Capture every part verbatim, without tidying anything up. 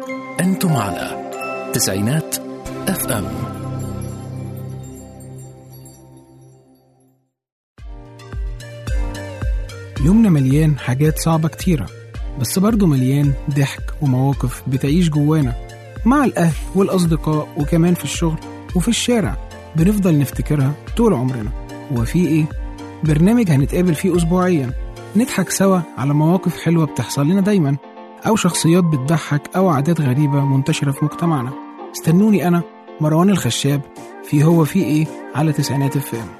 أنتم على تسعينات اف ام. يومنا مليان حاجات صعبة كتيرة، بس برضو مليان ضحك ومواقف بتعيش جوانا مع الأهل والأصدقاء، وكمان في الشغل وفي الشارع بنفضل نفتكرها طول عمرنا. وفي إيه؟ برنامج هنتقابل فيه أسبوعيا نضحك سوا على مواقف حلوة بتحصل لنا دايما، أو شخصيات بتضحك، أو عادات غريبة منتشرة في مجتمعنا. استنوني أنا مروان الخشاب في هو في إيه على تسعينات اف ام.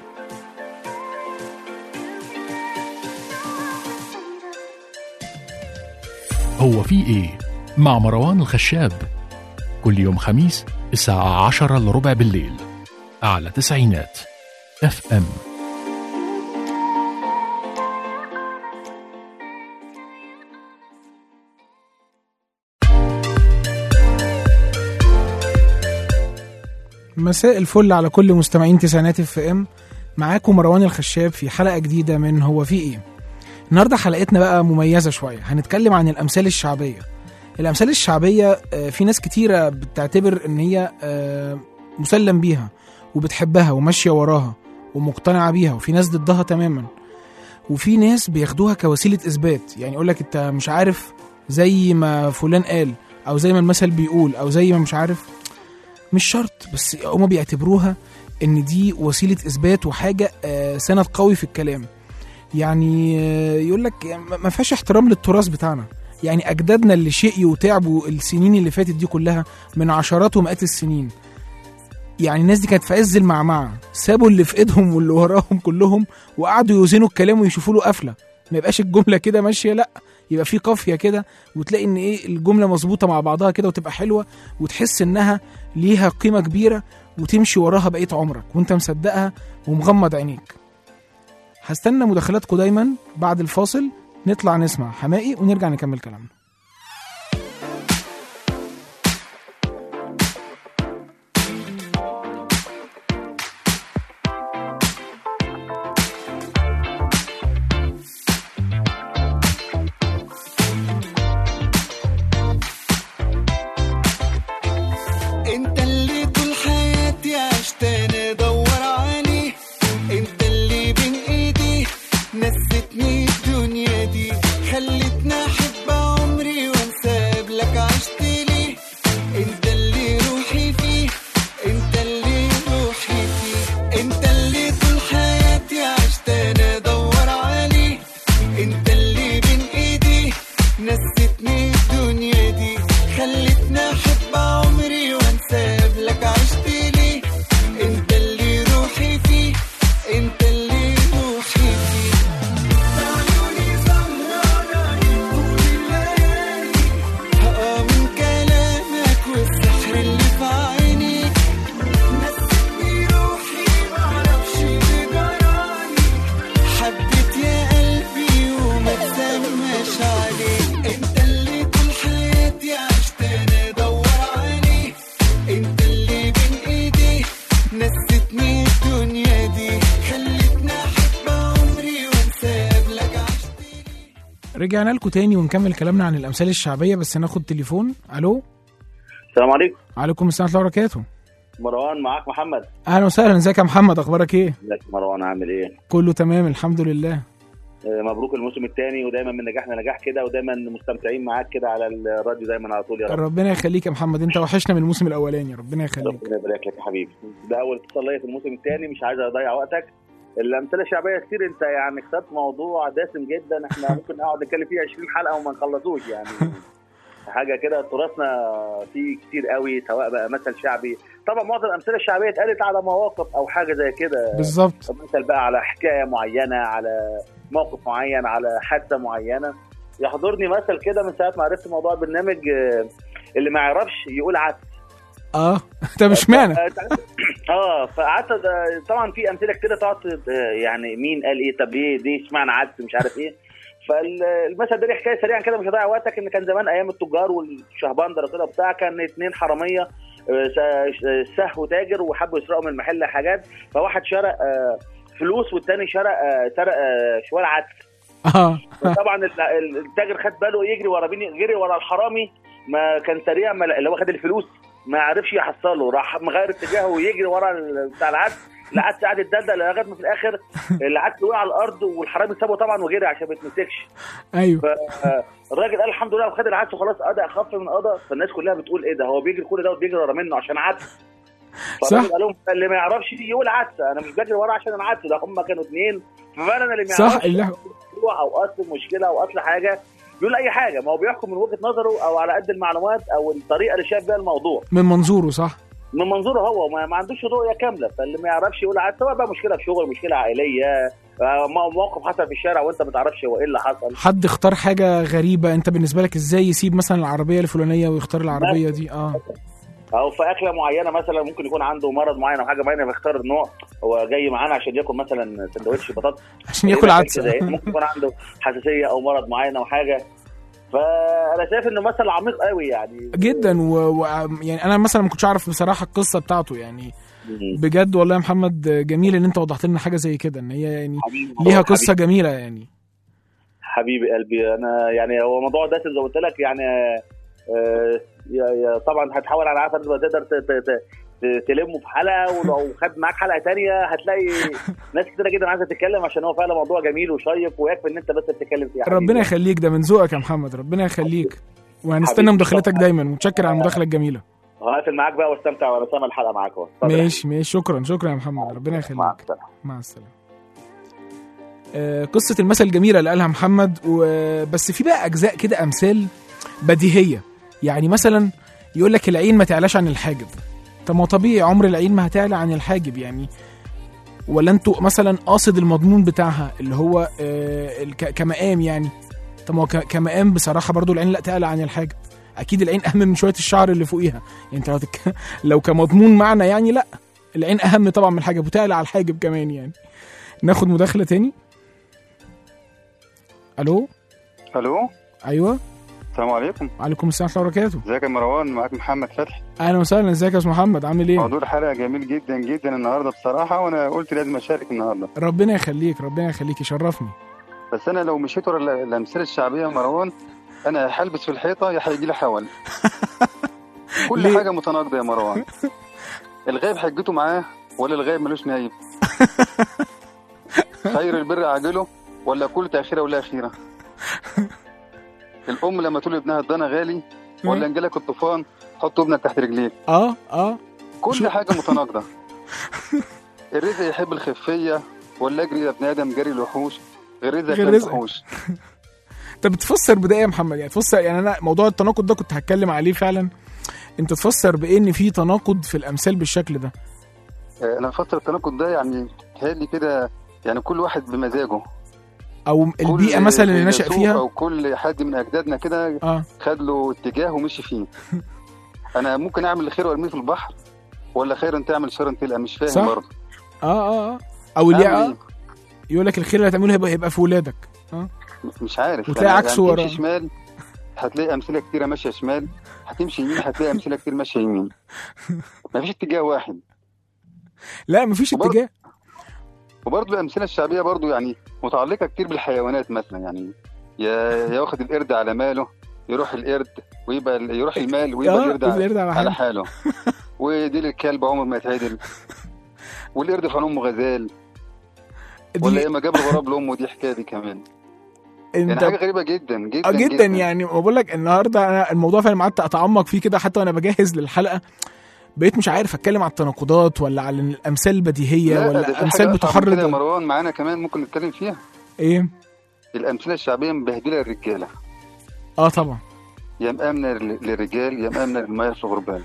هو في إيه مع مروان الخشاب، كل يوم خميس الساعة عشرة لربع بالليل على تسعينات اف ام. مساء الفل على كل مستمعين تسعينات اف ام. معاكم مروان الخشاب في حلقة جديدة من هو في ايه. النهاردة حلقتنا بقى مميزة شوية، هنتكلم عن الأمثال الشعبية. الأمثال الشعبية في ناس كتيرة بتعتبر ان هي مسلم بيها وبتحبها وماشية وراها ومقتنعة بيها، وفي ناس ضدها تماما، وفي ناس بياخدوها كوسيلة إثبات. يعني يقولك انت مش عارف زي ما فلان قال، او زي ما المثل بيقول، او زي ما مش عارف. مش شرط، بس هما بيعتبروها ان دي وسيلة اثبات وحاجة سند قوي في الكلام. يعني يقولك ما فيهاش احترام للتراث بتاعنا. يعني اجدادنا اللي شقيوا وتعبوا السنين اللي فاتت دي كلها من عشرات ومئات السنين، يعني الناس دي كانت في عز المعمعة، سابوا اللي في ايدهم واللي وراهم كلهم وقعدوا يوزنوا الكلام ويشوفوا له قفلة. ما يبقاش الجملة كده ماشية، لا، يبقى في قافية كده، وتلاقي ان ايه الجملة مظبوطة مع بعضها كده وتبقى حلوة، وتحس انها ليها قيمة كبيرة، وتمشي وراها بقية عمرك وانت مصدقها ومغمض عينيك. هستنى مداخلاتكم دايما. بعد الفاصل نطلع نسمع حمائي ونرجع نكمل كلامنا. رجعنا لكم تاني ونكمل كلامنا عن الأمثال الشعبية، بس ناخد تليفون. ألو، السلام عليكم. عليكم السلام ورحمة الله وبركاته. مروان معاك محمد. أهلا وسهلا، ازيك يا محمد، أخبارك إيه؟ ازيك مروان، عامل إيه؟ كله تمام الحمد لله. مبروك الموسم الثاني، ودايما من نجاح لنجاح كده، ودايما مستمتعين معاك كده على الراديو دايما على طول يا رب. ربنا يخليك يا محمد، انت وحشنا من الموسم الاولاني، ربنا يخليك. ربنا يبارك لك يا حبيبي. ده اول اتصال ليا في الموسم الثاني، مش عايز اضيع وقتك. الامثله الشعبيه كتير، انت يعني اخترت موضوع دسم جدا، احنا ممكن نقعد نتكلم فيه عشرين حلقه وما نخلصوش. يعني حاجه كده تراثنا فيه كتير قوي، سواء بقى مثل شعبي. طبعا معظم الامثله الشعبيه اتقالت على مواقف او حاجه زي كده بالظبط، مثل بقى على حكايه معينه، على موقف معين، على حادثه معينه. يحضرني مثل كده من ساعه ما عرفت موضوع البرنامج، اللي ما يعرفش يقول عدس. اه ده مش معنى. اه فقعدت طبعا في امثله كتير تقعد يعني مين قال ايه، طب ايه دي اشمعنى عدس مش عارف ايه. فالمثل ده حكايه سريعا كده مش هضيع وقتك، ان كان زمان ايام التجار والشهبندر كده بتاع، كان اتنين حراميه سهو تاجر وحبوا يسرقوا من المحل حاجات، فواحد شرق فلوس والتاني شرق سرق شوال عدس. اه طبعا التاجر خد باله يجري ورا بيني، جري ورا الحرامي ما كان سريع، ما اللي هو خد الفلوس ما عرفش يحصله، راح مغير اتجاهه ويجري ورا بتاع العدس، العدس قعد يتدلدل لغايه ما في الاخر العدس وقع على الارض، والحرامي سابه طبعا وجري عشان ما يتمسكش. ايوه. فالراجل قال الحمد لله وخد العدس وخلاص، قضى اخف من قضى. فالناس كلها بتقول ايه ده، هو بيجري كل ده وبيجري ورا منه عشان عدس؟ فالراجل قال لهم اللي ما يعرفش يقول عدس، انا مش بجري ورا عشان العدس، ده هم كانوا اثنين. ففعلا اللي ما يعرفش اللي... او اصل مشكله او اصل حاجه بيقول اي حاجه، ما هو بيحكم من وجهه نظره او على قد المعلومات او الطريقه اللي شايف بيها الموضوع، من منظوره. صح، من منظوره هو، ما, ما عندوش رؤيه كامله. فاللي ما يعرفش يقول عاد، سواء بقى مشكله في شغل، مشكله عائليه، موقف حصل في الشارع وانت ما تعرفش هو ايه اللي حصل، حد اختار حاجه غريبه، انت بالنسبه لك ازاي يسيب مثلا العربيه الفلانيه ويختار العربيه دي؟ اه او في اكله معينه مثلا، ممكن يكون عنده مرض معين او حاجه معينه، بيختار النوع. هو جاي معانا عشان ياكل مثلا سندوتش بطاطس عشان ياكل عدس، ممكن يكون عنده حساسيه او مرض معين او حاجه. فانا شايف انه مثل عميق قوي يعني جدا. و... و... يعني انا مثلا ما كنتش اعرف بصراحه القصه بتاعته يعني. بجد والله يا محمد جميل ان انت وضحت لنا حاجه زي كده، ان هي يعني ليها قصه حبيب. جميله يعني. حبيبي قلبي، انا يعني هو موضوع ده زي ما قلت لك يعني آه يا طبعا هتحاول على عارف تقدر تلمه في حلقه، ولو خد معاك حلقه تانية هتلاقي ناس كتير جدا عايزه تتكلم، عشان هو فعلا موضوع جميل وشيق ويكفي ان انت بس بتتكلم فيه. ربنا يخليك، ده من ذوقك يا محمد، ربنا يخليك، وهنستنى مداخلتك دايما. متشكر على المداخله الجميله. هقفل معاك بقى واستمتع وانا سامع الحلقه معاك اهو. ماشي ماشي، شكرا شكرا يا محمد، ربنا يخليك. مع السلامه. مع السلامه. آه قصه المثل الجميله اللي قالها محمد، وبس في بقى اجزاء كده امثال بديهيه. يعني مثلا يقول لك العين ما تعلاش عن الحاجب. طب ما طبيعي عمر العين ما هتعلى عن الحاجب يعني، ولا انتوا مثلا قاصد المضمون بتاعها اللي هو آه كمقام يعني. طب ما كمقام بصراحه برضو العين لا تعلى عن الحاجب، اكيد العين اهم من شويه الشعر اللي فوقيها يعني. انت لو, تك... لو كمضمون معنى يعني لا، العين اهم طبعا من الحاجب وتعلى على الحاجب كمان يعني. ناخد مداخله تاني. الو الو ايوه السلام عليكم. وعليكم السلام ورحمه الله وبركاته. ازيك يا مروان؟ معاك محمد فتحي. اهلا وسهلا. ازيك يا استاذ محمد، عامل ايه؟ موضوع الحلقه جميل جدا جدا النهارده بصراحه، وانا قلت لازم اشارك النهارده. ربنا يخليك ربنا يخليك، يشرفني. بس انا لو مشيت ورا الامثله الشعبيه يا مروان، انا هلبس في الحيطه يا هيجي لي حول. كل حاجه متناقضه يا مروان. الغايب حجته معاه ولا الغايب ملوش نايب؟ خير البر عاجله ولا كل تاخيره ولا اخيره؟ الام لما تقول ابنها الضنا غالي ولا انجلك الطوفان حط ابنك تحت رجليك؟ اه اه كل حاجه متناقضه. الرزق يحب الخفيه ولا اجري يا ابن ادم جري الوحوش؟ غير رزق غير رزق الوحوش. انت بتفسر بده يا محمد يعني؟ تفسر يعني، انا موضوع التناقض ده كنت هتكلم عليه فعلا. انت تفسر بايه ان في تناقض في الامثال بالشكل ده؟ انا بفسر التناقض ده يعني تهيألي كده يعني كل واحد بمزاجه، او البيئه مثلا اللي نشأ فيها، او كل حد من اجدادنا كده آه. خد له اتجاه ومشي فيه. انا ممكن اعمل الخير وارميه في البحر، ولا خير انت تعمل شر تلقى مش فاهم برضه. اه اه اه او اللي آه. يقول لك الخير اللي هتعمله هيبقى هيبقى في ولادك. اه مش عارف، وتلاقي عكسه ورا. يعني شمال هتلاقي امثله كتيره ماشيه شمال، هتمشي يمين هتلاقي امثله كتير ماشيه يمين. مفيش اتجاه واحد. لا مفيش اتجاه. وبرضه الامثله الشعبيه برضه يعني متعلقه كتير بالحيوانات مثلا، يعني يا ياخد القرد على ماله يروح القرد ويبقى يروح المال ويبقى القرد على, على حاله. ودي الكلب عمر ما يتعدل، والقرد في امه غزال، ولا ايه ما جاب الغراب لامه، دي حكايه دي كمان. يعني حاجه غريبه جدا جدا جدا, جداً يعني. وبقول لك النهارده انا الموضوع فعلا قعدت اتعمق فيه كده، حتى وانا بجهز للحلقه بقيت مش عارف اتكلم على التناقضات ولا على الامثال البديهيه ولا امثال بتحرض. يا مروان معانا كمان ممكن نتكلم فيها. ايه الامثله الشعبيه مبهدله الرجاله. اه طبعا. يا مأمنة للرجال يا مأمنة للمياه في الغربال.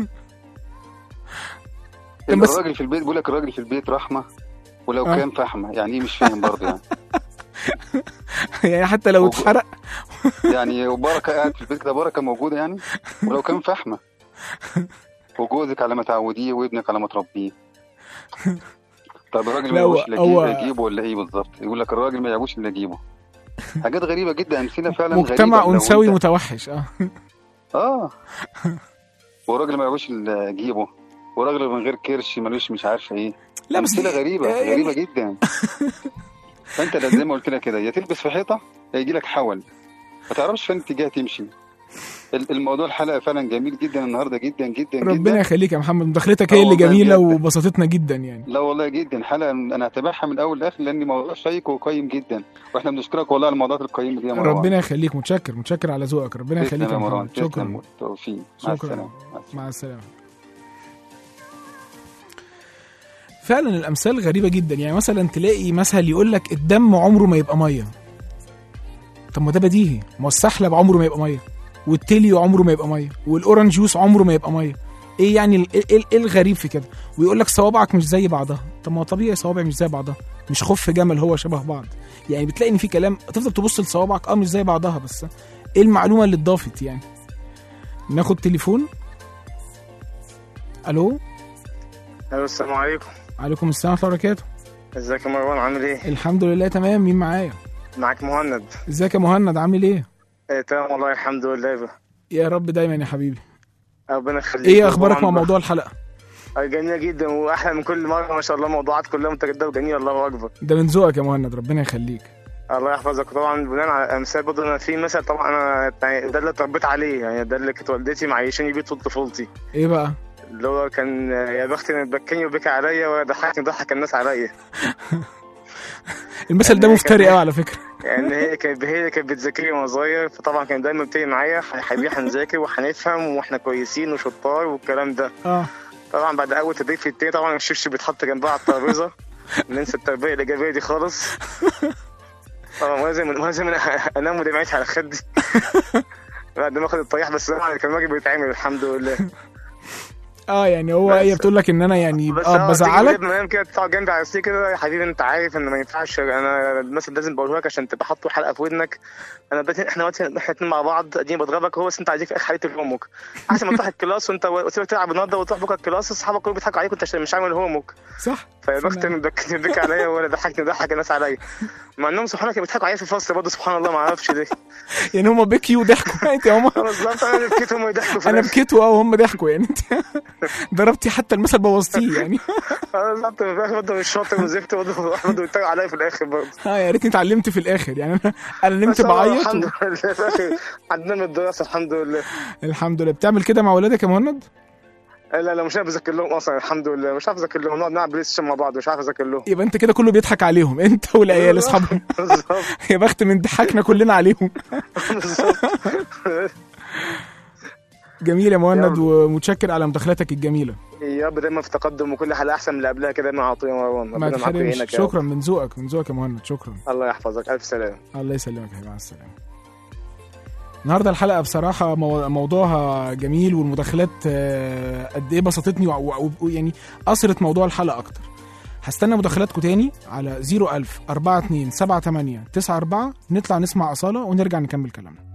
الراجل في البيت بيقول لك الراجل في البيت رحمه ولو آه. كان فحمه، يعني ايه مش فاهم برضه يعني. يعني حتى لو اتحرق يعني وبركه قاعد في البيت كده بركه موجوده يعني، ولو كان فحمه. وجوزك على ما تعوديه وابنك على ما تربيه. طب الراجل ما يعجبوش الا يجيبه يجيبه ولا ايه بالظبط؟ يقول لك الراجل ما يعجبوش الا يجيبه. حاجات غريبه جدا، امثله فعلا غريبه. مجتمع انثوي متوحش. اه اه والراجل ما يعجبوش الا يجيبه، وراجل من غير كرش ملوش مش عارفه ايه. لا بس امثله غريبه يعني غريبه جدا. فانت زي ما قلت لك كده، يا تلبس في حيطه يا يجي لك حول، ما تعرفش فين اتجاه تمشي. الموضوع الحلقه فعلا جميل جدا النهارده جدا جدا ربنا جدا. يخليك يا محمد، مداخلتك هي اللي جميله وبسطتنا جدا يعني. لا والله جدا حلقه انا هتابعها من اول لاخر لان موضوع شيق وقيم جدا، واحنا بنشكرك والله على الموضوعات القيمه دي يا مروان. ربنا يخليك، متشكر متشكر على ذوقك، ربنا يخليك يا مروان. شكرا توفيق، مع السلامه. مع السلامه. فعلا الامثال غريبه جدا، يعني مثلا تلاقي مثل يقول لك الدم عمره ما يبقى ميه. طب ما ده بديهي، ما السحلب عمره ما يبقى ميه، والتليو عمره ما يبقى ميه، والاورنج جوس عمره ما يبقى ميه. ايه يعني ايه الغريب في كده؟ ويقول لك صوابعك مش زي بعضها. طب ما طبيعي صوابعي مش زي بعضها، مش خف جمل هو شبه بعض. يعني بتلاقي ان في كلام تفضل تبص لصوابعك اه مش زي بعضها، بس ايه المعلومه اللي اتضافت يعني؟ ناخد تليفون. الو. الو السلام عليكم. عليكم السلام ورحمه الله وبركاته. ازيك يا مروان عامل ايه؟ الحمد لله تمام. مين معايا؟ معاك مهند. ازيك يا مهند عامل ايه؟ ايه تمام والله الحمد لله بقى. يا رب دايما يا حبيبي. ربنا يخليك. ايه اخبارك مع موضوع الحلقه؟ جميله جدا واحلى من كل مره ما شاء الله، موضوعات كلها متجدده وجميله الله اكبر. ده من ذوقك يا مهند، ربنا يخليك. الله يحفظك. طبعا بناء على امثال برضه انا في مثل طبعا انا ده اللي اتربيت عليه، يعني ده اللي كانت والدتي معيشاني بيه طول طفولتي. ايه بقى؟ اللي هو كان يا بختي اللي بكاني وبكى عليا وضحكني ضحك الناس عليا. المثل ده مفتري قوي على فكره. يعني هي كانت هي كانت بتذاكرني وانا صغير، فطبعا كان دايما بتيجي معايا حبيبي هنذاكر وهنفهم واحنا كويسين وشطار والكلام ده. اه طبعا بعد اول تدريب في التاني طبعا الشبشب بيتحط جنبها على الترابيزه. ننسى التربيه الايجابيه دي خالص. طبعا لازم لازم انام ودمعتي على خدي بعد ما اخد الطيح، بس طبعا كان واجب بيتعمل الحمد لله. اه يعني هو هي بتقول لك ان انا يعني اه بزعلك بس كده تقعد جنبي على السرير كده يا حبيبي انت عارف ان ما ينفعش، انا المثل لازم بقوله لك عشان تبقى حاطه حلقه في ودنك. انا دلوقتي احنا دلوقتي احنا الاثنين مع بعض قاعدين بضربك هو، بس انت عايزك في اخر حياتي لامك احسن ما تروح الكلاس وانت وتسيبك تلعب النهارده وتروح بكره الكلاس اصحابك كلهم بيضحكوا عليك وانت مش عامل هومك. صح. فيا بخت من بك عليا ولا ضحكني ضحك الناس عليا، مع انهم سبحان الله بيضحكوا عليا في الفصل برضه سبحان الله ما اعرفش ليه. يعني هم بكيوا وضحكوا انت هم بالظبط. انا بكيت هم يضحكوا، انا بكيت وهم ضحكوا، يعني انت ضربتي حتى المثل بوظتيه يعني. اه بالظبط. برضه مش شاطر وزفت برضه برضه بيتريقوا عليا في الاخر برضه. اه يا ريتني اتعلمت في الاخر، يعني انا انا نمت بعيط. الحمد لله في الاخر عدنا من الدراسه الحمد لله. الحمد لله. بتعمل كده مع ولادك يا مهند؟ لا لا مش عارف اذاكر لهم اصلا الحمد لله، مش عارف اذاكر لهم، نقعد نلعب بلاي ستيشن مع بعض مش عارف اذاكر لهم. يبقى انت كده كله بيضحك عليهم انت والعيال اصحابهم. يا بخت من ضحكنا كلنا عليهم. جميل يا مهند ومتشكر على مداخلتك الجميله. يا رب دايما في تقدم وكل حلقه احسن من اللي قبلها كده مع عطيه مروان. ربنا معاك. شكرا من ذوقك من ذوقك يا مهند. شكرا. الله يحفظك. الف سلامه. الله يسلمك يا مع السلامه. النهارده الحلقه بصراحه موضوعها جميل والمداخلات قد ايه بسطتني ويعني اثرت موضوع الحلقه اكتر. هستنى مداخلاتكم تاني على صفر ألف أربعة اتنين سبعة تمانية تسعة أربعة. نطلع نسمع أصالة ونرجع نكمل كلامنا.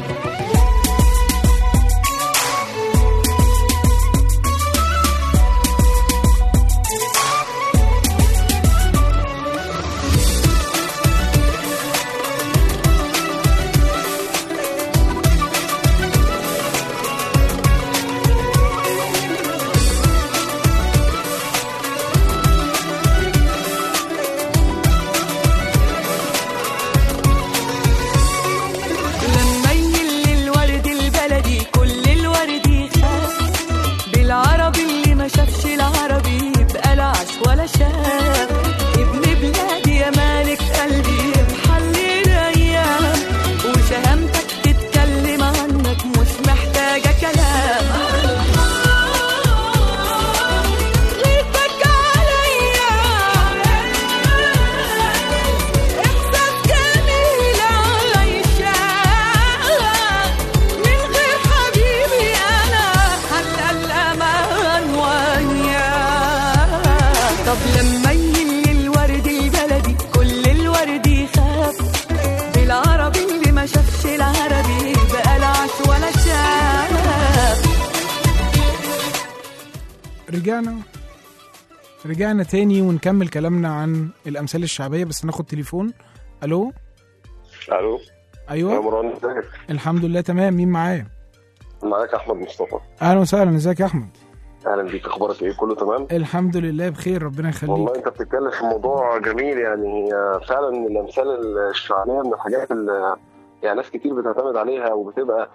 رجعنا رجعنا تاني ونكمل كلامنا عن الأمثال الشعبية، بس ناخد تليفون. ألو. ألو. أيوة يا مروان ازيك؟ الحمد لله تمام. مين معايا؟ معاك أحمد مصطفى. أهلا وسهلا. ازيك يا أحمد؟ أهلا بيك. أخبارك إيه؟ كله تمام؟ الحمد لله بخير ربنا يخليك. والله أنت بتتكلم في موضوع جميل، يعني فعلا الأمثال الشعبية من الحاجات اللي يعني ناس كتير بتعتمد عليها وبتبقى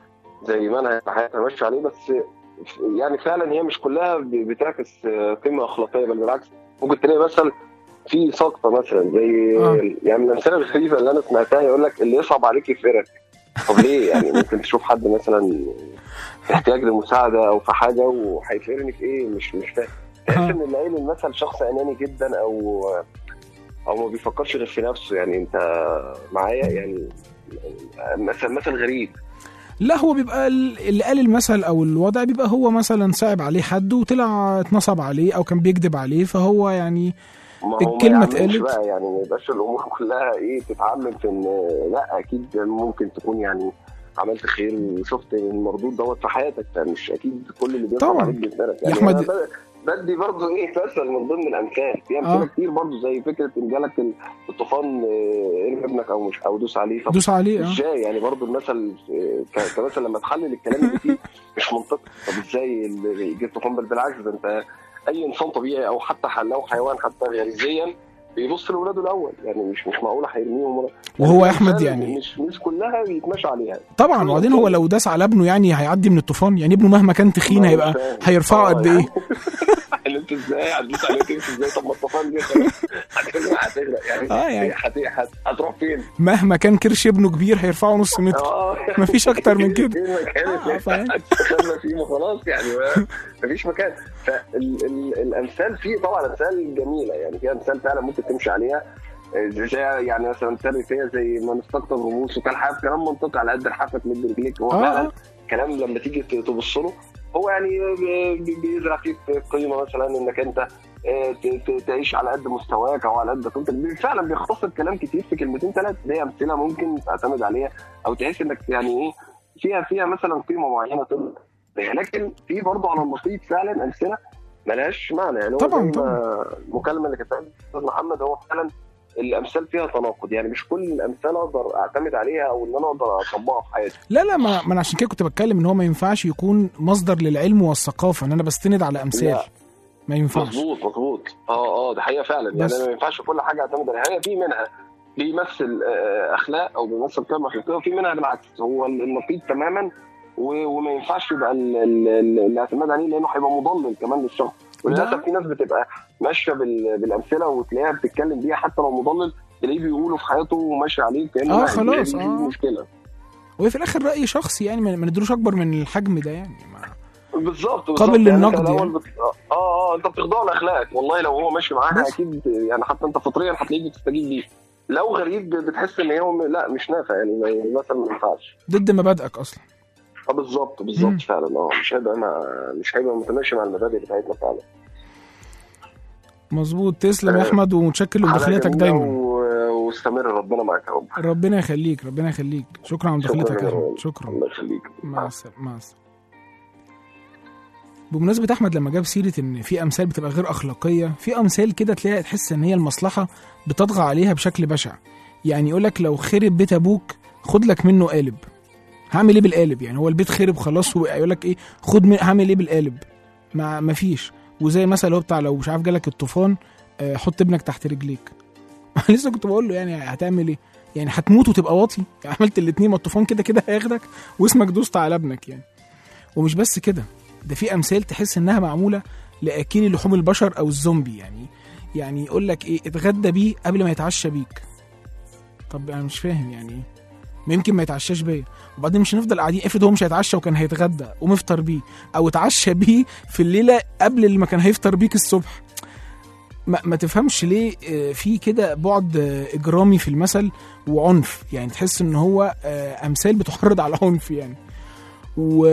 زي منهج حياتنا ماشي عليه، بس يعني فعلا هي مش كلها بتعكس قيمه اخلاقيه، بل بالعكس ممكن تلاقي مثلا في سقطه مثلا زي آه. يعني من الامثله الغريبه اللي انا سمعتها يقول لك اللي يصعب عليك يفرق. طب ليه؟ يعني ممكن تشوف حد مثلا احتياج لمساعده او في حاجه وهيفرقني في ايه؟ مش مش فاهم. تحس ان اللي قايل المثل شخص اناني جدا او او ما بيفكرش غير في نفسه. يعني انت معايا؟ يعني مثل مثل غريب. لا هو بيبقى اللي قال المثل او الوضع بيبقى هو مثلا صعب عليه حد وطلع اتنصب عليه او كان بيكذب عليه، فهو يعني الكلمه اتقالت يعني ما يبقاش الامور كلها ايه تتعمم في ان لا اكيد ممكن تكون يعني عملت خير وشفت المردود دوت في حياتك، مش اكيد كل اللي بيطلع عليك بيتنرك. يعني احمد بدي برضه ايه مثل من ضمن الامثال في امثله آه. كتير برضه زي فكره ان جالك الطوفان ارمي ابنك او مش او دوس عليه دوس عليه ازاي؟ يعني برضه المثل كمثل لما تحلل الكلام اللي فيه مش منطقي. طب ازاي يجي الطوفان؟ بالعكس ده انت اي انسان طبيعي او حتى لو حيوان حتى غريزيا بيبص لاولاده الاول، يعني مش مش معقوله هيرميهم. وهو يا احمد يعني مش مش كلها بيتمشى عليها طبعا. وبعدين هو لو داس على ابنه يعني هيعدي من الطوفان؟ يعني ابنه مهما كان تخين هيبقى هيرفعه قد ايه؟ اللي انت ازاي هتدوس عليه تمشي ازاي؟ طب ما الطوفان دي هتغرق يعني اه يعني هتروح فين؟ مهما كان كرش ابنه كبير هيرفعه نص متر، مفيش اكتر من كده. خلنا فيه خلاص يعني مفيش مكان. فالامثال فيه طبعا امثال جميله، يعني في امثال فعلا ممكن تمشي عليها زي يعني مثلا امثال فيها زي ما نستقطب رموز وكان حاف كلام منطقي على قد الحافه تمد رجليك. هو فعلا كلام لما تيجي تبص له هو يعني بيزرع فيك قيمه مثلا انك انت تعيش على قد مستواك او على قد قيمتك. فعلا بيختصر كلام كتير في كلمتين ثلاث. دي امثله ممكن تعتمد عليها او تحس انك يعني ايه فيها فيها مثلا قيمه معينه تقول. لكن في برضه على النقيض فعلا امثله ملهاش معنى. يعني طبعا طبعا المكالمه اللي كانت استاذ محمد هو فعلا الامثال فيها تناقض. يعني مش كل الامثال اقدر اعتمد عليها او ان انا اقدر اطبقها في حياتي. لا لا ما انا عشان كده كنت بتكلم ان هو ما ينفعش يكون مصدر للعلم والثقافه ان انا بستند على امثال. لا. ما ينفعش. مظبوط مظبوط اه اه ده حقيقه فعلا. يعني انا ما ينفعش كل حاجه اعتمد عليها. هي في منها بيمثل اخلاق او بيمثل قيم اخلاقيه وفي منها بالعكس هو النقيض تماما وما ينفعش يبقى الاعتماد عليه لانه هيبقى مضلل كمان للشخص. وللاسف في ناس بتبقى ماشيه بالامثله وتلاقيها بتتكلم بيها حتى لو مضلل تلاقيه بيقوله في حياته وماشي عليه كانه اه خلاص اه مشكله. وهي في الاخر راي شخصي يعني ما ندروش اكبر من الحجم ده يعني بالظبط قابل للنقد يعني. بت... اه اه انت بتخضع لاخلاقك والله لو هو ماشي معاها اكيد يعني حتى انت فطريا هتلاقيه بتستجيب ليه. لو غريب بتحس ان هو لا مش نافع يعني مثلا ما ينفعش ضد مبادئك اصلا. اه بالظبط بالظبط فعلا اه مش هيبقى مع مش هيبقى متماشي مع المبادئ بتاعتنا فعلا. مظبوط. تسلم يا احمد ومتشكر لمداخلتك دايما واستمر. ربنا معاك يا رب. ربنا يخليك ربنا يخليك. شكرا على مداخلتك يا احمد. شكرا. الله يخليك. مع السلامه. مع السلامه. بمناسبة أحمد لما جاب سيرة إن في أمثال بتبقى غير أخلاقية، في أمثال كده تلاقي تحس إن هي المصلحة بتطغى عليها بشكل بشع. يعني يقولك لو خرب بيت أبوك خد لك منه قالب. هعمل إيه بالقالب؟ يعني هو البيت خرب خلاص ويقولك إيه خد من هعمل إيه بالقالب؟ ما مفيش. وزي مثلا هو بتاع لو مش عارف جالك الطوفان آه حط ابنك تحت رجليك. لسه كنت بقول له يعني هتعمل إيه؟ يعني هتموت وتبقى واطي؟ يعني عملت الاتنين ما الطوفان كده كده هياخدك واسمك دوست على ابنك يعني. ومش بس كده، ده في امثال تحس انها معموله لاكلي لحوم البشر او الزومبي. يعني يعني يقول لك ايه اتغدى بيه قبل ما يتعشى بيك. طب انا مش فاهم يعني ايه. ما يمكن ما يتعشاش بيا وبعدين مش هنفضل قاعدين. افرض هو مش هيتعشى وكان هيتغدى ومفطر بيه او اتعشى بيه في الليله قبل اللي ما كان هيفطر بيك الصبح. ما, ما تفهمش ليه في كده بعد اجرامي في المثل وعنف. يعني تحس ان هو امثال بتحرض على العنف يعني. و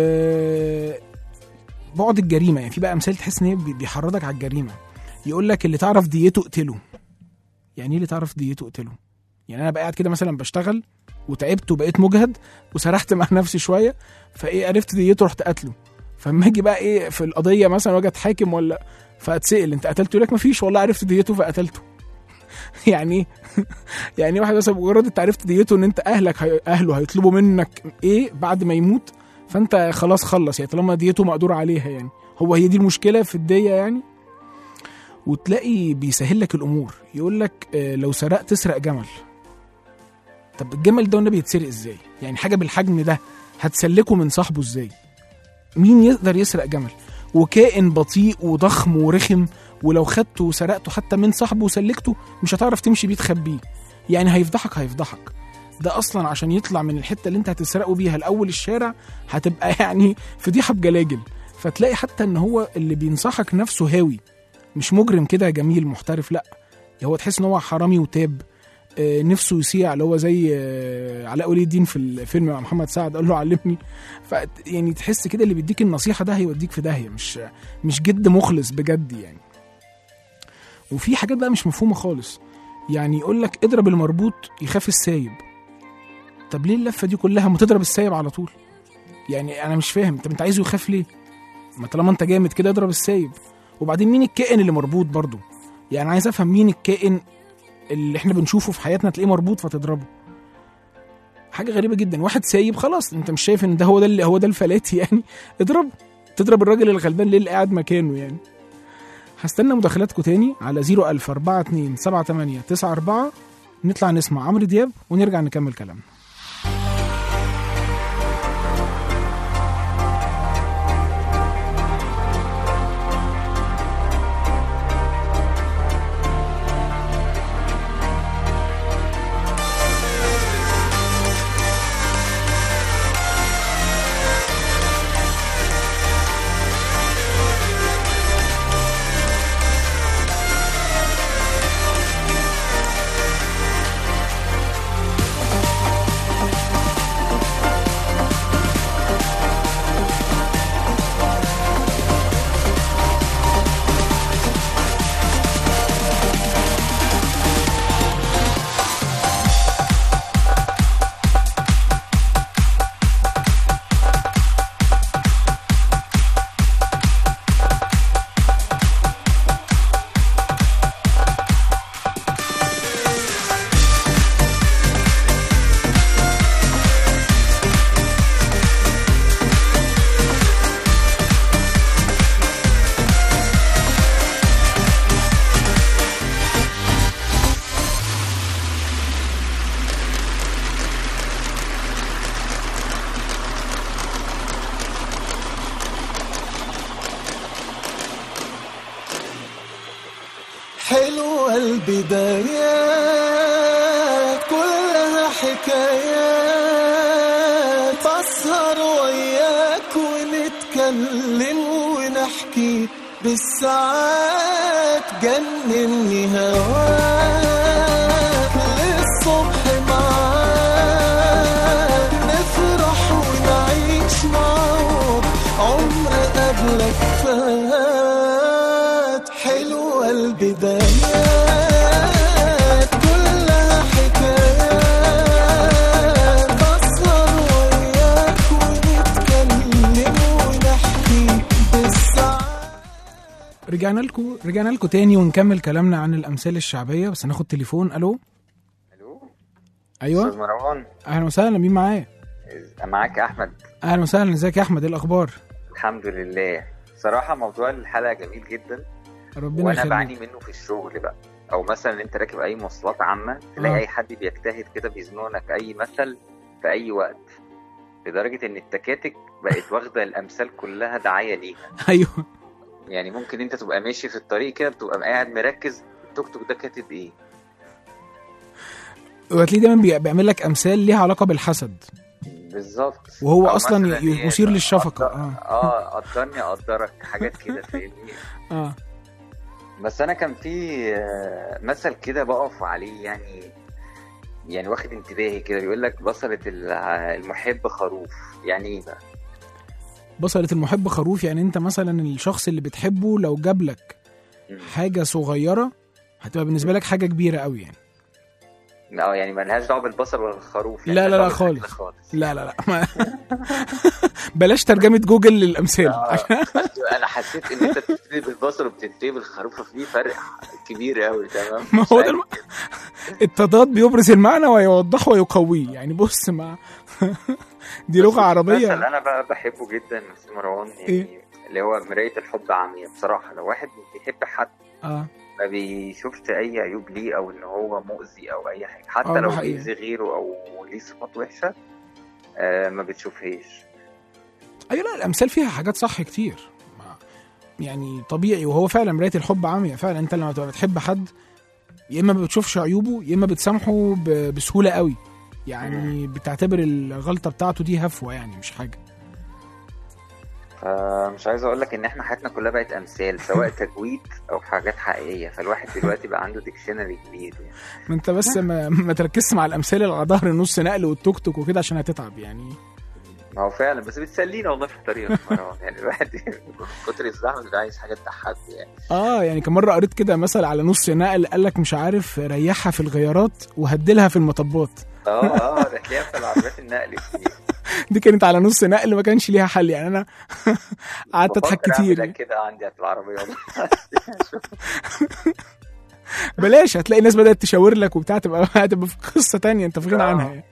بعد الجريمه يعني في بقى امثال تحس ان هي بيحرضك على الجريمه. يقول لك اللي تعرف ديته اقتله. يعني ايه اللي تعرف ديته اقتله؟ يعني انا بقى قاعد كده مثلا بشتغل وتعبت وبقيت مجهد وسرحت مع نفسي شويه فايه عرفت ديته رحت قتله. فاما اجي بقى ايه في القضيه مثلا واجي اتحاكم ولا فاتسال انت قتلته؟ يقول لك مفيش والله عرفت ديته فقتلته. يعني يعني واحد مثلا مجرد انت عرفت ديته ان انت اهلك هي... اهله هيطلبوا منك ايه بعد ما يموت فانت خلاص خلص يعني طالما ديته مقدور عليها. يعني هو هي دي المشكله في الديه يعني. وتلاقي بيسهل لك الامور. يقول لك اه لو سرقت تسرق جمل. طب الجمل ده والنبي يتسرق ازاي؟ يعني حاجه بالحجم ده هتسلكه من صاحبه ازاي؟ مين يقدر يسرق جمل؟ وكائن بطيء وضخم ورخم، ولو خدته وسرقته حتى من صاحبه وسلكته مش هتعرف تمشي بيه تخبيه، يعني هيفضحك هيفضحك. ده اصلا عشان يطلع من الحته اللي انت هتسرقه بيها لاول الشارع هتبقى يعني فضيحه بجلاجل. فتلاقي حتى ان هو اللي بينصحك نفسه هاوي، مش مجرم كده جميل محترف، لا هو تحس ان هو حرامي وتاب، آه نفسه يسيع، اللي هو زي آه علاء ولي الدين في الفيلم مع محمد سعد قال له علمني. ف يعني تحس كده اللي بيديك النصيحه ده هيوديك في داهيه، مش مش جد مخلص بجد يعني. وفي حاجات بقى مش مفهومه خالص، يعني يقول لك اضرب المربوط يخاف السايب. طب ليه اللفه دي كلها؟ ما تضرب السايب على طول. يعني انا مش فاهم، طب انت عايزه يخاف ليه؟ ما طالما انت جامد كده اضرب السايب. وبعدين مين الكائن اللي مربوط برضو؟ يعني عايز افهم مين الكائن اللي احنا بنشوفه في حياتنا تلاقيه مربوط فتضربه. حاجه غريبه جدا. واحد سايب خلاص انت مش شايف ان ده هو ده اللي هو ده الفلاتي يعني، اضربه. تضرب الراجل الغلبان ليه اللي قاعد مكانه يعني؟ هستنى مداخلاتكم تاني على صفر ألف أربعة اتنين سبعة تمانية تسعة أربعة. نطلع نسمع عمرو دياب ونرجع نكمل كلامنا. حلوة البدايات كلها حكايات، أسهر وياك ونتكلم ونحكي بالساعات، جنني هواك للصبح معاك، نفرح ونعيش معاك عمر قبلك فات. حلوة البدايات كلها حكايات، أسهر وياك ونتكلم ونحكي بالساعات. رجعنا لكم رجعنا لكم تاني ونكمل كلامنا عن الأمثال الشعبية، بس هناخد تليفون. ألو الو أيوة استاذ مروان، أهلا وسهلا، مين معايا؟ معاك احمد. أهلا وسهلا، ازيك يا أحمد؟ إيه الأخبار؟ الحمد لله. صراحه موضوع الحلقه جميل جدا، ربنا وانا يخليك. بعاني منه في الشغل بقى، او مثلا انت راكب اي مواصلات عامه تلاقي آه. اي حد بيجتهد كده بيزنقك اي مثل في اي وقت، لدرجه ان التكاتك بقت واخده الامثال كلها دعايه ليها. أيوة يعني ممكن انت تبقى ماشي في الطريق كده بتبقى قاعد مركز التوك توك ده كاتب ايه. وهتلاقيه دايما بي- بيعمل لك أمثال ليها علاقة بالحسد، بالظبط، وهو أو أصلا مثلاً ي- إيه، مثير للشفقة. أقدر- آه. اه قدرني اقدرك، حاجات كده فاهمني. آه. بس انا كان في آه، مثل كده بقف عليه، يعني يعني واخد انتباهي كده، بيقول لك بصلة المحب خروف. يعني ايه بقى؟ بصلة المحب خروف، يعني انت مثلا الشخص اللي بتحبه لو جاب لك حاجة صغيرة هتبقى بالنسبة لك حاجة كبيرة قوي يعني. اه يعني مالهاش دعوه بالبصل ولا الخروف يعني. لا لا لا خالص. خالص لا لا لا ما بلاش ترجمة جوجل للأمثال. آه. انا حسيت ان انت بتبتدي بالبصل وبتنتهي بالخروف، ففي فرق كبير قوي. تمام، ما هو ده الم... التضاد بيبرز المعنى ويوضحه ويقويه يعني. بص ما دي لغة عربية. مثل انا بقى بحبه جدا استاذ مروان، يعني إيه؟ اللي هو مراية الحب عمياء. بصراحة لو واحد بيحب حد اه ما بيشوفش اي عيوب ليه، او ان هو مؤذي او اي حاجه، حتى آه، لو ده حقيقي. بيأذي غيره او ليه صفات وحشه آه ما بتشوفهاش. ايوه لا الامثال فيها حاجات صح كتير يعني طبيعي، وهو فعلا مراية الحب عمياء فعلا. انت لما تبقى بتحب حد يا اما ما بتشوفش عيوبه يا اما بتسامحه بسهوله قوي يعني، بتعتبر الغلطه بتاعته دي هفوه يعني مش حاجه. فمش عايز اقول لك ان احنا حياتنا كلها بقت امثال، سواء تجويد او حاجات حقيقيه، فالواحد دلوقتي بقى عنده ديكشنري كبير يعني. ما انت بس ما, ما تركزش مع الامثال اللي على ظهر النص نقل والتوك توك وكده عشان هتتعب يعني. ما هو فعلا بس بتسلينا والله في الطريق يعني الواحد من كتر الزحمه بيبقى عايز حاجه تضحك يعني. اه يعني كم مره قريت كده مثل على نص نقل قال لك مش عارف ريحها في الغيارات وهدلها في المطبات. اه اه ده تلاقيها في العربيات النقل دي كانت على نص نقل ما كانش ليها حل يعني. انا قعدت اضحك كتير كده عندي في العربيه بلاش هتلاقي الناس بدات تشاور لك وبتاع، تبقى هتبقى في قصه تانية انت في غنى عنها يعني.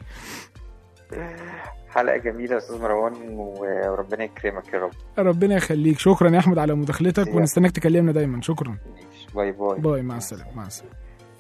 حلقه جميله يا استاذ مروان وربنا يكرمك يا رب. ربنا يخليك، شكرا يا احمد على مداخلتك ونستناك تكلمنا دايما. شكرا. باي باي. باي مع السلامه. مع السلامه.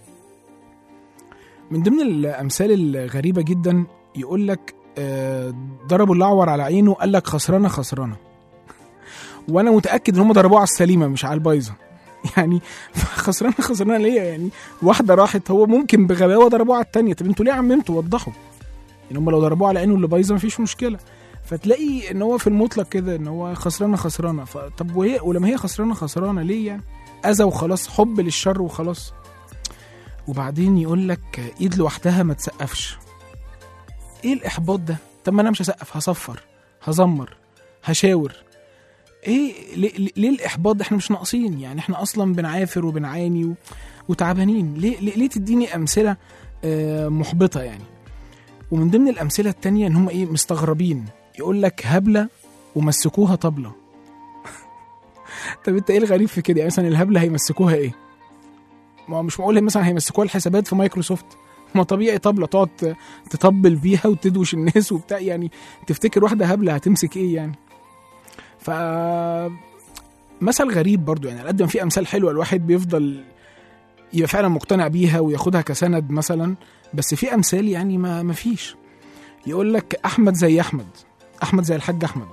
من ضمن الامثال الغريبه جدا يقول لك ضربوا الاعور على عينه قال لك خسرانه خسرانه وانا متاكد ان هم ضربوه على السليمه مش على البايظه يعني. خسرانه خسرانه ليه يعني؟ واحده راحت هو ممكن بغباوه ضربوه على الثانيه. طب انتوا ليه عممتوا وضحوا ان هم لو ضربوه على عينه اللي بايظه مفيش مشكله. فتلاقي ان هو في المطلق كده ان هو خسرانه خسرانه. طب وهي ولما هي خسرانه خسرانه ليه يعني؟ اذى وخلاص، حب للشر وخلاص. وبعدين يقول لك ايد لوحدها ما تسقفش. ايه الاحباط ده؟ طب ما انا مش هسقف، هصفر، هزمر، هشاور. ايه ليه, ليه الاحباط ده؟ احنا مش ناقصين يعني، احنا اصلا بنعافر وبنعاني و... وتعبانين. ليه, ليه ليه تديني امثله آه محبطه يعني؟ ومن ضمن الامثله التانية ان هم ايه مستغربين. يقول لك هبله ومسكوها طبله. طب انت ايه الغريب في كده يعني؟ مثلا الهبله هيمسكوها ايه؟ ما مش معقول مثلا هيمسكوها الحسابات في مايكروسوفت. ما طبيعي طبلة تقعد تطبل بيها وتدوش الناس وبتاع يعني. تفتكر واحدة هبلة هتمسك ايه يعني؟ ف مثل غريب برضو يعني. قد ما في امثال حلوة الواحد بيفضل يبقى فعلا مقتنع بيها وياخدها كسند مثلا، بس في امثال يعني ما ما فيش. يقول لك احمد زي احمد، احمد زي الحاج احمد.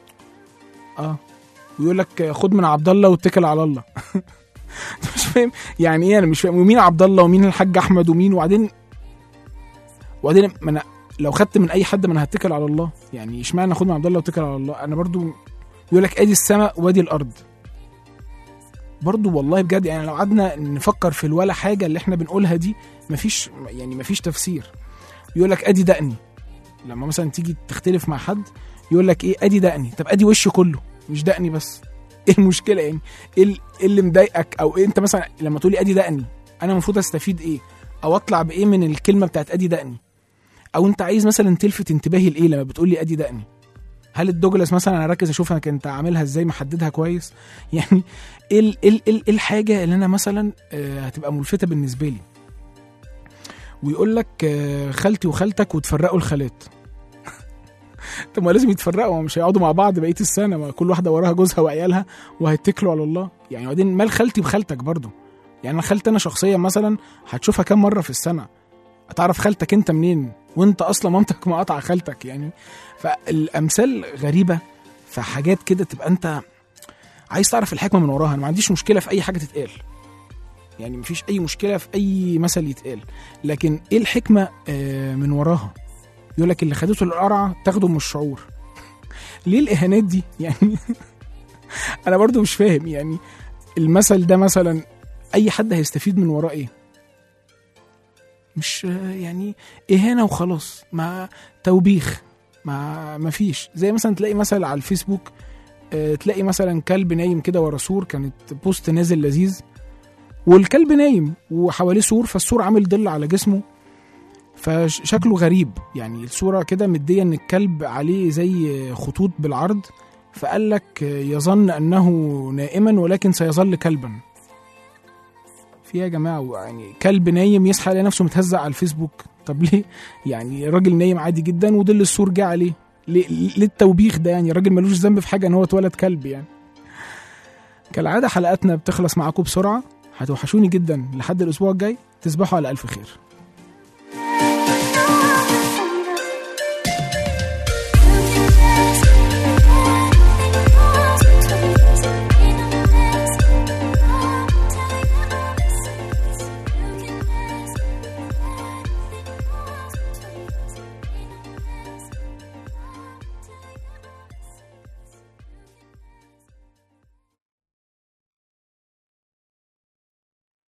اه ويقول لك خد من عبد الله واتكل على الله. مش فاهم يعني ايه، انا مش فاهم. ومين عبد الله ومين الحاج احمد ومين؟ وبعدين وبعدين ما انا لو خدت من اي حد ما انا هتكل على الله يعني. اشمعنى اخد من عبد الله واتكل على الله؟ انا برضو يقول لك ادي السماء وادي الارض. برضو والله بجد يعني لو قعدنا نفكر في الولا حاجه اللي احنا بنقولها دي مفيش يعني مفيش تفسير. يقول لك ادي دقني. لما مثلا تيجي تختلف مع حد يقول لك ايه ادي دقني. طب ادي وش كله مش دقني بس. ايه المشكله يعني؟ ايه اللي مضايقك؟ او إيه انت مثلا لما تقولي ادي دقني انا المفروض استفيد ايه او اطلع بايه من الكلمه بتاعت ادي دقني؟ او انت عايز مثلا تلفت انتباهي لايه لما بتقولي ادي دقني؟ هل الدوجلاس مثلا انا اركز اشوف انك انت عاملها ازاي محددها كويس يعني؟ ايه ايه ايه الحاجه اللي انا مثلا هتبقى ملفته بالنسبه لي؟ ويقول لك خالتي وخالتك وتفرقوا الخالات. طب ما لازم يتفرقوا، مش هيقعدوا مع بعض بقيه السنه، ما كل واحده وراها جوزها وعيالها وهيتكلوا على الله يعني. وبعدين مال خالتي وخالتك برضو يعني؟ انا خالتي انا شخصيا مثلا هتشوفها كام مره في السنه؟ هتعرف خالتك انت منين وانت اصلا مامتك مقاطعه خالتك يعني؟ فالامثال غريبه، فحاجات كده تبقى انت عايز تعرف الحكمه من وراها. انا ما عنديش مشكله في اي حاجه تتقال يعني، مفيش اي مشكله في اي مثل يتقال، لكن ايه الحكمه من وراها؟ يقول لك اللي خدته القرعه تاخده من الشعور. ليه الاهانات دي يعني؟ انا برضو مش فاهم يعني. المثل ده مثلا اي حد هيستفيد من وراه ايه؟ مش يعني اهانه وخلاص، مع توبيخ، ما ما فيش. زي مثلا تلاقي مثلا على الفيسبوك تلاقي مثلا كلب نايم كده ورا سور، كانت بوست نازل لذيذ والكلب نايم وحواليه سور، فالسور عامل ظل على جسمه فشكله غريب يعني. الصورة كده مدية ان الكلب عليه زي خطوط بالعرض، فقال لك يظن انه نائما ولكن سيظل كلبا. في يا جماعة يعني كلب نايم يصحى على نفسه متهزق على الفيسبوك؟ طب ليه يعني؟ راجل نايم عادي جدا وظل السور جه عليه، ليه, ليه التوبيخ ده يعني؟ الراجل ملوش ذنب في حاجة ان هو اتولد كلب يعني. كالعادة حلقاتنا بتخلص معاكم بسرعة، هتوحشوني جدا. لحد الاسبوع الجاي تصبحوا على الف خير.